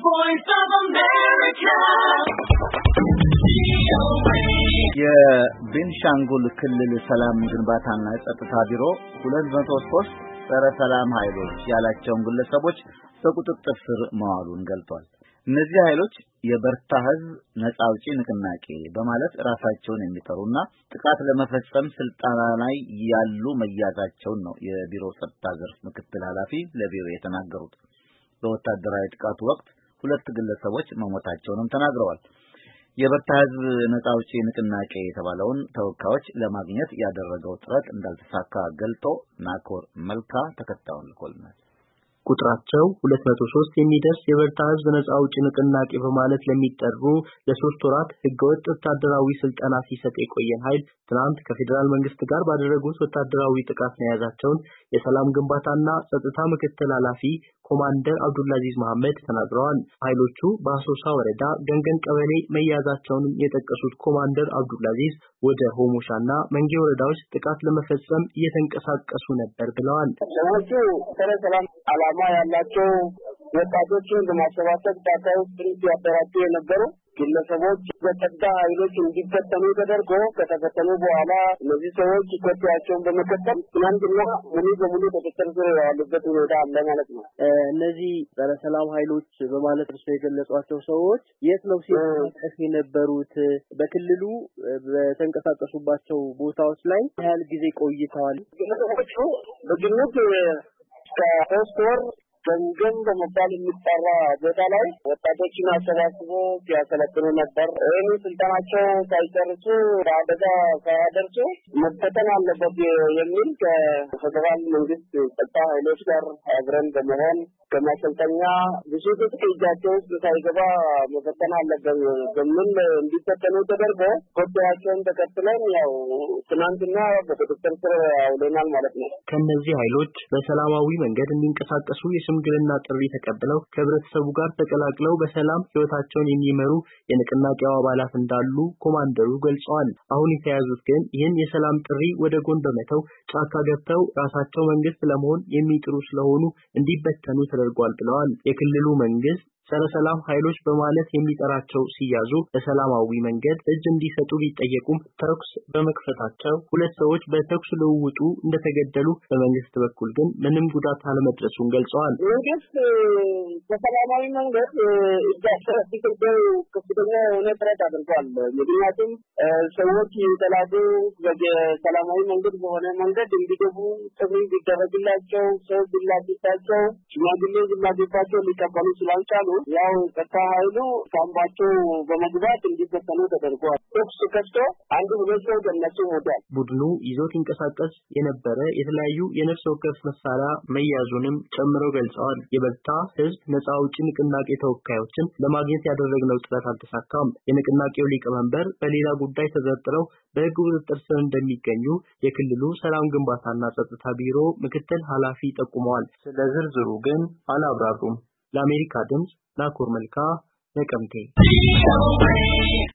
Voice of America. የቤንሻንጉል ክልል ሰላም ግንባታና ጸጥታ ቢሮ 203 ጸረ ሰላም ኃይሎች ያላቸውን ግለሰቦች በቁጥጥር ስር መዋሉን ገልጧል። እነዚህ ኃይሎች የበርታ ህዝብ ነፃ አውጪ ንቅናቄ በማለት ራሳቸውን የሚጠሩና ጥቃት ለመፈጸም ስልጣን ላይ ያሉ መያዛቸውን ነው የቢሮው ጸጥታ ዘርፍ ምክትል ኃላፊ ለቢሮ የተናገሩት። በወታደራዊ ጥቃቱ ወቅት 2 ግለሰቦች መሞታቸውንም ተናግረዋል። የበርታ ህዝብ ነፃ አውጪ ንቅናቄ የተባለውን ተወካዮች ለማግኘት ያደረገው ጥረት እንዳልተሳካ ገልጦ ናኮር መልካ ተከታዩን ልኮልናል። ቁጥራቸው 203 የሚደርስ የበርታ ህዝብ ነፃ አውጪ ንቅናቄ በማለት ለሚጠሩ ለ3 ወራት ህገወጥ ወታደራዊ ስልጠና ሲሰጥ የቆየን ኃይል ትናንት ከፌደራል መንግስት ጋር ባደረጉት ወታደራዊ ጥቃት መያዛቸውን የሰላም ግንባታና ጸጥታ ምክትል ኃላፊ ኮማንደር አብዱልአዚዝ መሐመድ ተናግረዋል። ኃይሎቹ በአሶሳ ወረዳ ገንገን ቀበሌ መያዛቸውን የጠቀሱት ኮማንደር አብዱልአዚዝ ወደ ሆሞሻና መንጌ ወረዳዎች ጥቃት ለመፈጸም እየተንቀሳቀሱ ነበር ብለዋል። ሰላም ዓላማ ያላቸው ወጣቶችን በማሰባሰብ ታታው ስሪት ያደራጁ የነበሩ ግለሰቦች በጸጥታ ኃይሎች እንዲፈተኑ ተደርጎ ከተፈተኑ በኋላ እነዚህ ሰዎች ኮቴያቸውን በመከተል ትናንትና ሙሉ በሙሉ ተከተሉ ያሉበት ሁኔታ አለ ማለት ነው። እነዚህ ጸረ ሰላም ኃይሎች በማለት እርሱ የገለጿቸው ሰዎች የት ነው ሲንቀሳቀሱ የነበሩት? በክልሉ በተንቀሳቀሱባቸው ቦታዎች ላይ ያህል ጊዜ ቆይተዋል? ግለሰቦቹ በግምት ከ3 ወር ገንገን በመባል የሚጠራ ቦታ ላይ ወጣቶችን አሰባስቦ ሲያሰለጥኑ ነበር። ይህን ስልጠናቸው ሳይጨርሱ አደጋ ሳያደርሱ መፈተን አለበት የሚል ከፌደራል መንግስት ጸጥታ ኃይሎች ጋር አብረን በመሆን ከማሰልጠኛ ብዙ እጃቸው ውስጥ ሳይገባ መፈተን አለበት በሚል እንዲፈተኑ ተደርጎ ኮቴያቸውን ተከትለን ያው ትናንትና በቁጥጥር ስር አውለናል ማለት ነው። ከነዚህ ኃይሎች በሰላማዊ መንገድ እንዲንቀሳቀሱ የሽምግልና ጥሪ ተቀብለው ከህብረተሰቡ ጋር ተቀላቅለው በሰላም ህይወታቸውን የሚመሩ የንቅናቄው አባላት እንዳሉ ኮማንደሩ ገልጸዋል። አሁን የተያዙት ግን ይህን የሰላም ጥሪ ወደ ጎን በመተው ጫካ ገብተው ራሳቸው መንግስት ለመሆን የሚጥሩ ስለሆኑ እንዲበተኑ ተደርጓል ብለዋል። የክልሉ መንግስት ጸረ ሰላም ኃይሎች በማለት የሚጠራቸው ሲያዙ በሰላማዊ መንገድ እጅ እንዲሰጡ ቢጠየቁም ተኩስ በመክፈታቸው 2 ሰዎች በተኩስ ልውውጡ እንደተገደሉ በመንግስት በኩል ግን ምንም ጉዳት አለመድረሱን ገልጸዋል። መንግስት በሰላማዊ መንገድ እጃቸው ከፍተኛ የሆነ ጥረት አድርጓል። ምክንያቱም ሰዎች የተላዱ በሰላማዊ መንገድ በሆነ መንገድ እንዲገቡ ጥሪ ቢደረግላቸው ሰው ቢላክባቸው ሽማግሌ ቢላክባቸው ሊቀበሉ ስላልቻሉ ያው ጸጥታ ኃይሉ ካምባቸው በመግባት እንዲፈተኑ ተደርጓል። ተኩስ ከፍቶ 1 ሰው ገነሱ ሞቷል። ቡድኑ ይዞት ይንቀሳቀስ የነበረ የተለያዩ የነፍስ ወከፍ መሳሪያ መያዙንም ጨምረው ገልጸዋል። የበርታ ህዝብ ነፃ አውጪ ንቅናቄ ተወካዮችን ለማግኘት ያደረግነው ጥረት አልተሳካም። የንቅናቄው ሊቀመንበር በሌላ ጉዳይ ተጠርጥረው በህግ ቁጥጥር ስር እንደሚገኙ የክልሉ ሰላም ግንባታና ጸጥታ ቢሮ ምክትል ኃላፊ ጠቁመዋል። ስለ ዝርዝሩ ግን አላብራሩም። ለአሜሪካ ድምጽ ናኮር መልካ ነቀምቴ